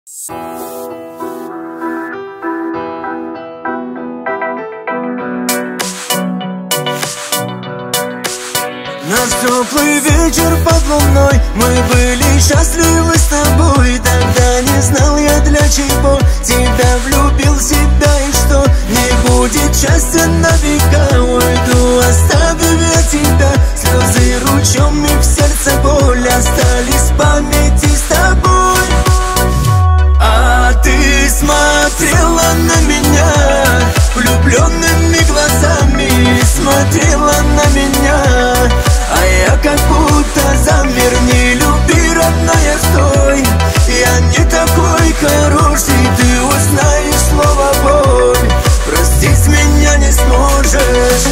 Наш теплый вечер под луной, мы были счастливы с тобой. Тогда не знал я, для чего тебя влюбил в себя. И что не будет счастья на века, уйду, оставив я тебя. Слезы ручьем и в сердце боль остались в памяти с тобой. А ты смотрела на меня влюбленными глазами, смотрела на меня, а я как будто замер. Не люби, родная, стой, я не такой хороший. Ты узнаешь слово боль, простить меня не сможешь.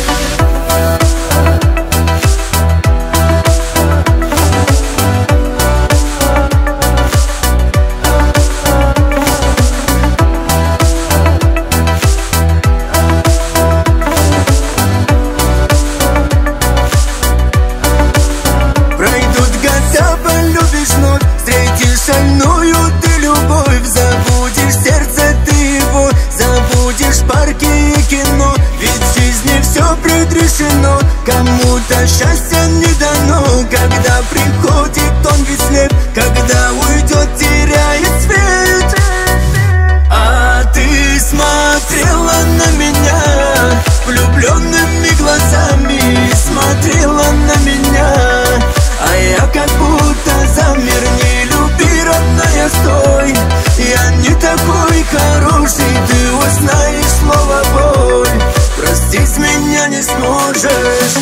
Шальную ты любовь, забудешь сердце ты его, забудешь парки и кино. Ведь в жизни все предрешено, кому-то счастье не дано. Когда приходит он ведь слеп, когда уйдет теряет свет. А ты смотрела на меня влюбленными глазами, смотрела на меня, а я как будто замер. Не люби, родная, стой, я не такой хороший. Ты узнаешь слово боль, простить меня не сможешь.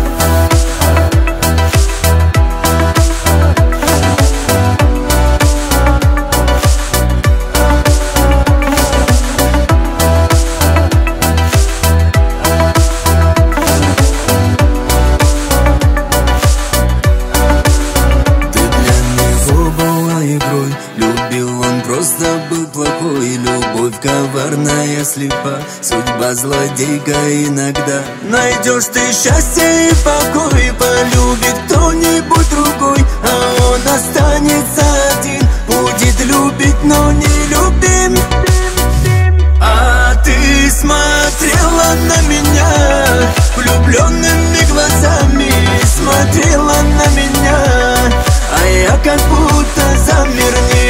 Любил он, просто был плохой. Любовь коварная, слепа, судьба злодейка иногда. Найдешь ты счастье и покой, полюбит кто-нибудь другой, а он останется один, будет любить, но не любим. А ты смотрела на меня влюбленными глазами, смотрела на меня, а я как будто замер. Не